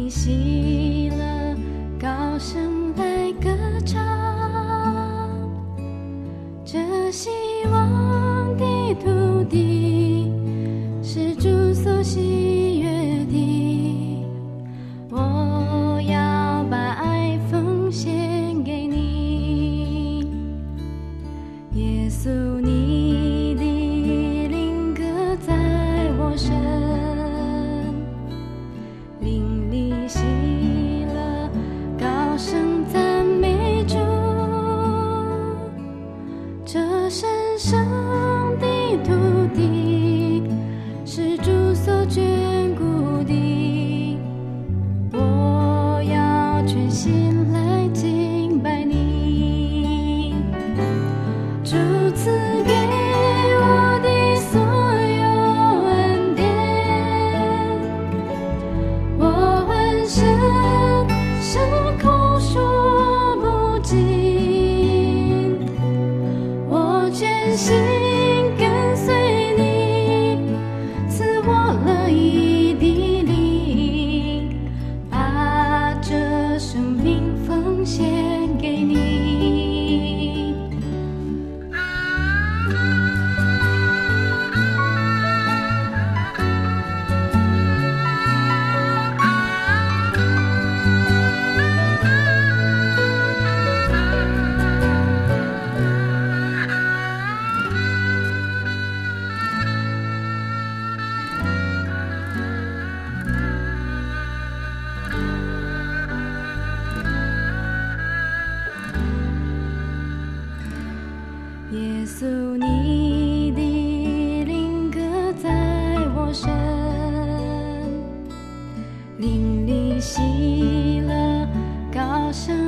里喜乐，高声来歌唱，这希望的土地是主所喜悦的，我要把爱奉献给你，耶稣，你的灵歌在我身，灵里喜乐，高声赞美主，这神圣的土地是主所眷顾的，我要全心来敬拜你，主赐给我的所有恩典，我很深是口说不尽，我全心跟随你，赐我乐意的灵，把这生命奉献给你。耶稣，你的灵歌在我身，灵里喜乐，高声